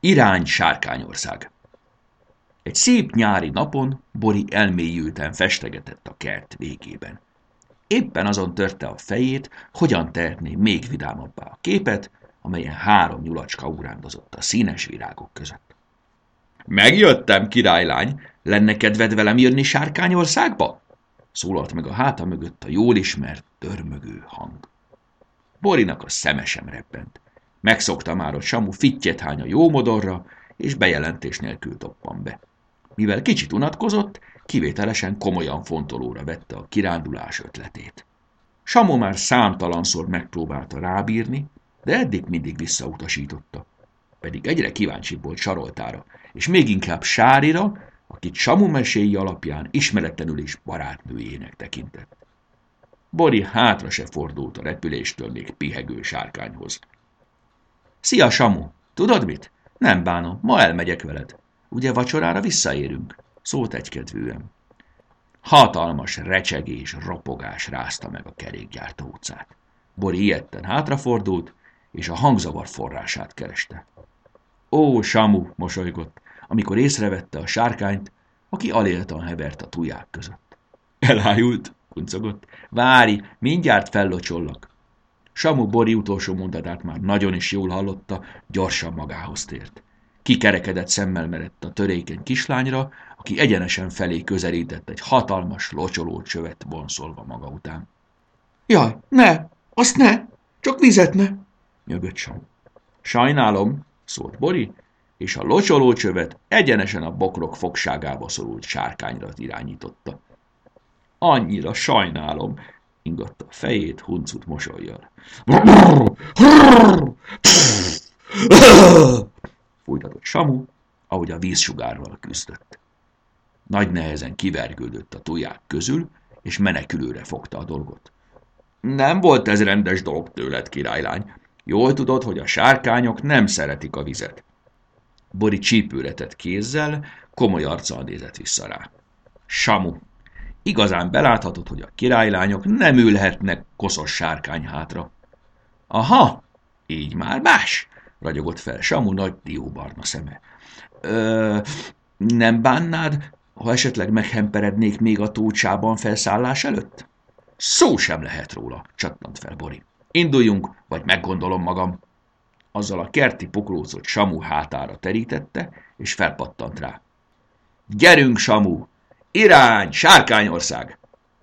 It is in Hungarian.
Irány Sárkányország. Egy szép nyári napon Bori elmélyülten festegetett a kert végében. Éppen azon törte a fejét, hogyan tehetné még vidámabbá a képet, amelyen 3 nyulacska ugrándozott a színes virágok között. Megjöttem, királylány, lenne kedved velem jönni Sárkányországba? Szólalt meg a háta mögött a jól ismert, dörmögő hang. Borinak a szeme sem rebbent. Megszokta már, hogy Samu fittyet hány a jómodorra, és bejelentés nélkül toppan be. Mivel kicsit unatkozott, kivételesen komolyan fontolóra vette a kirándulás ötletét. Samu már számtalanszor megpróbálta rábírni, de eddig mindig visszautasította. Pedig egyre kíváncsibb volt Saroltára, és még inkább Sárira, akit Samu meséi alapján ismeretlenül is barátnőjének tekintett. Bori hátra se fordult a repüléstől még pihegő sárkányhoz. Szia, Samu! Tudod mit? Nem bánom, ma elmegyek veled. Ugye vacsorára visszaérünk? Szólt egykedvűen. Hatalmas recsegés, ropogás rázta meg a kerékgyártó utcát. Bori ijedten hátrafordult, és a hangzavar forrását kereste. Ó, Samu, mosolygott, amikor észrevette a sárkányt, aki aléltan hevert a tuják között. Elájult, kuncogott. Várj, mindjárt fellocsollak. Samu Bori utolsó mondatát már nagyon is jól hallotta, gyorsan magához tért. Kikerekedett szemmel merett a törékeny kislányra, aki egyenesen felé közelített egy hatalmas locsoló csövet vonszolva maga után. Jaj, ne! Azt ne! Csak vizet ne! Nyögött Samu. Sajnálom, szólt Bori, és a locsoló csövet egyenesen a bokrok fogságába szorult sárkányra irányította. Annyira sajnálom, ingatta a fejét huncut mosollyal. Fújtatott Samu, ahogy a vízsugárral küzdött. Nagy nehezen kivergődött a tuják közül, és menekülőre fogta a dolgot. Nem volt ez rendes dolog tőled, királylány. Jól tudod, hogy a sárkányok nem szeretik a vizet. Bori csípőre tett kézzel, komoly arccal nézett vissza rá. Samu, igazán beláthatod, hogy a királylányok nem ülhetnek koszos sárkány hátra. Aha, így már más, ragyogott fel Samu nagy dióbarna szeme. Nem bánnád, ha esetleg meghemperednék még a tócsában felszállás előtt? Szó sem lehet róla, csattant fel Bori. Induljunk, vagy meggondolom magam. Azzal a kerti poklócot Samu hátára terítette, és felpattant rá. Gyerünk, Samu! Irány, Sárkányország!